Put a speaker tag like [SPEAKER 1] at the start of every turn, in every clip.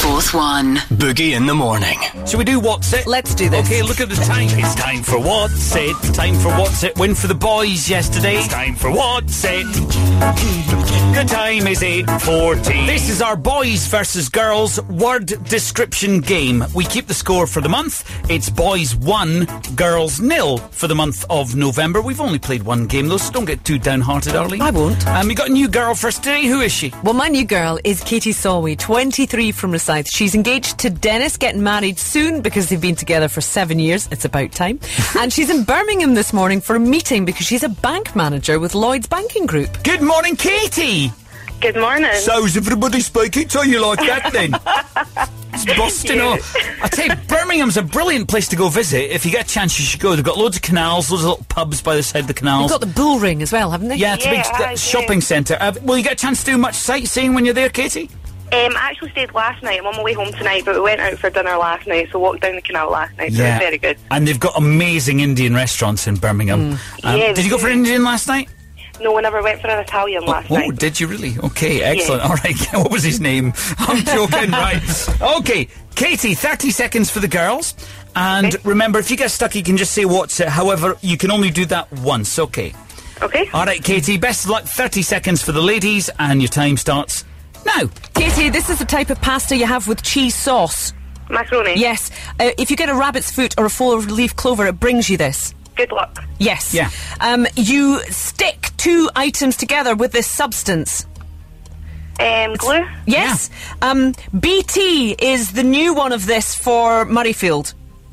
[SPEAKER 1] Fourth One.
[SPEAKER 2] Boogie in the morning.
[SPEAKER 3] Shall we do What's It?
[SPEAKER 4] Let's do this.
[SPEAKER 3] Okay, look at the time. It's time for What's It. Time for What's It. Win for the boys yesterday. It's time for What's It. The time is 8:40. This is our boys versus girls word description game. We keep the score for the month. It's boys 1, girls 0 for the month of November. We've only played one game though, so don't get too downhearted, Arlene.
[SPEAKER 4] I won't.
[SPEAKER 3] We got a new girl first today. Who is she?
[SPEAKER 4] Well, my new girl is Katie Solway, 23 from Rosyth. She's engaged to Dennis, getting married soon because they've been together for 7 years. It's about time. And she's in Birmingham this morning for a meeting because she's a bank manager with Lloyds Banking Group.
[SPEAKER 3] Good morning, Katie.
[SPEAKER 5] Good morning.
[SPEAKER 3] So's everybody speaking to you like that then? It's busting off. I tell you, Birmingham's a brilliant place to go visit. If you get a chance, you should go. They've got loads of canals, loads of little pubs by the side of the canals.
[SPEAKER 4] They've got the Bull Ring as well, haven't they?
[SPEAKER 3] Yeah, it's a big shopping centre. Will you get a chance to do much sightseeing when you're there, Katie?
[SPEAKER 5] I actually stayed last night. I'm on my way home tonight, but we went out for dinner last night, so walked down the canal last night, so it was very good.
[SPEAKER 3] And they've got amazing Indian restaurants in Birmingham. Did you go for Indian last night?
[SPEAKER 5] No, I never went for an Italian last night.
[SPEAKER 3] Oh, did you really? Okay, excellent. All right, what was his name? I'm joking, right. Okay, Katie, 30 seconds for the girls. And remember, if you get stuck, you can just say What's It. However, you can only do that once, okay?
[SPEAKER 5] Okay.
[SPEAKER 3] All right, Katie, best of luck. 30 seconds for the ladies, and your time starts now.
[SPEAKER 4] Katie, this is the type of pasta you have with cheese sauce.
[SPEAKER 5] Macaroni.
[SPEAKER 4] Yes. If you get a rabbit's foot or a four-leaf clover, it brings you this.
[SPEAKER 5] Good luck.
[SPEAKER 4] Yes.
[SPEAKER 3] Yeah.
[SPEAKER 4] You stick two items together with this substance.
[SPEAKER 5] Glue.
[SPEAKER 4] Yes. BT is the new one of this for Murrayfield.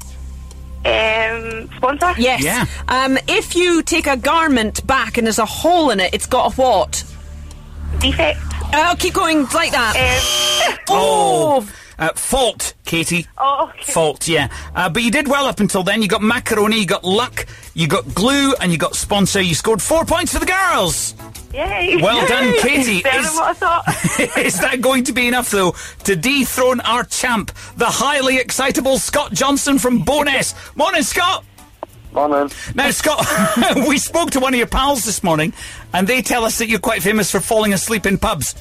[SPEAKER 5] Sponsor.
[SPEAKER 4] Yes.
[SPEAKER 3] Yeah.
[SPEAKER 4] If you take a garment back and there's a hole in it, it's got a what?
[SPEAKER 5] Defect.
[SPEAKER 4] Oh, keep going like that.
[SPEAKER 3] Fault, Katie.
[SPEAKER 5] Oh, okay.
[SPEAKER 3] Fault, yeah. But you did well up until then. You got macaroni, you got luck, you got glue, and you got sponsor. You scored 4 points for the girls.
[SPEAKER 5] Yay.
[SPEAKER 3] Well done, Katie.
[SPEAKER 5] Better than what I thought.
[SPEAKER 3] Is that going to be enough, though, to dethrone our champ, the highly excitable Scott Johnson from Bowness? Morning, Scott.
[SPEAKER 6] Morning.
[SPEAKER 3] Now, Scott, we spoke to one of your pals this morning, and they tell us that you're quite famous for falling asleep in pubs.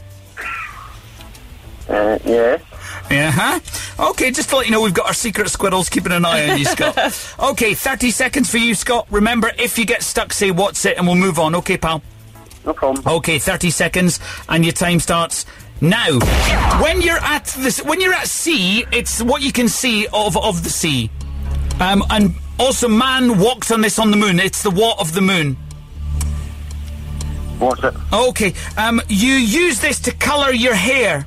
[SPEAKER 6] Yeah.
[SPEAKER 3] Uh-huh. Okay, just to let you know, we've got our secret squirrels keeping an eye on you, Scott. Okay, 30 seconds for you, Scott. Remember, if you get stuck, say What's It, and we'll move on. Okay, pal?
[SPEAKER 6] No problem.
[SPEAKER 3] Okay, 30 seconds, and your time starts now. When you're at sea, it's what you can see of the sea. And also, man walks on this on the moon. It's the what of the moon?
[SPEAKER 6] What's it?
[SPEAKER 3] Okay, you use this to colour your hair.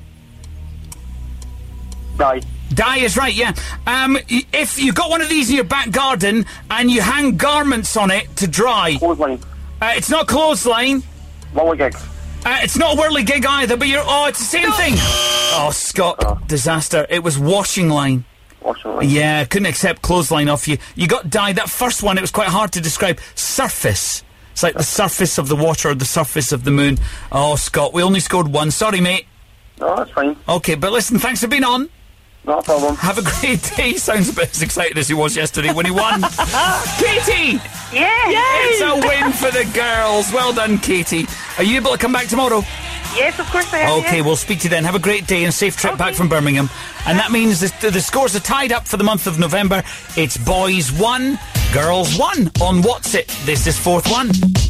[SPEAKER 6] Dye.
[SPEAKER 3] Dye is right, yeah. If you got one of these in your back garden and you hang garments on it to dry.
[SPEAKER 6] Clothesline.
[SPEAKER 3] It's not clothesline.
[SPEAKER 6] Whirligig.
[SPEAKER 3] It's not a whirligig either, but it's the same thing. Oh, Scott, disaster. It was washing line.
[SPEAKER 6] Washing line.
[SPEAKER 3] Yeah, couldn't accept clothesline off you. You got dye. That first one, it was quite hard to describe. Surface. It's like the surface of the water or the surface of the moon. Oh, Scott, we only scored one. Sorry, mate.
[SPEAKER 6] No, that's fine.
[SPEAKER 3] Okay, but listen, thanks for being on.
[SPEAKER 6] No problem.
[SPEAKER 3] Have a great day. Sounds a bit as excited as he was yesterday when he won. Katie!
[SPEAKER 5] Yeah.
[SPEAKER 3] Yay! It's a win for the girls. Well done, Katie. Are you able to come back tomorrow?
[SPEAKER 5] Yes, of course I am.
[SPEAKER 3] Okay, we'll speak to you then. Have a great day and safe trip back from Birmingham. And that means the scores are tied up for the month of November. It's boys 1, girls 1 on What's It. This is Fourth One.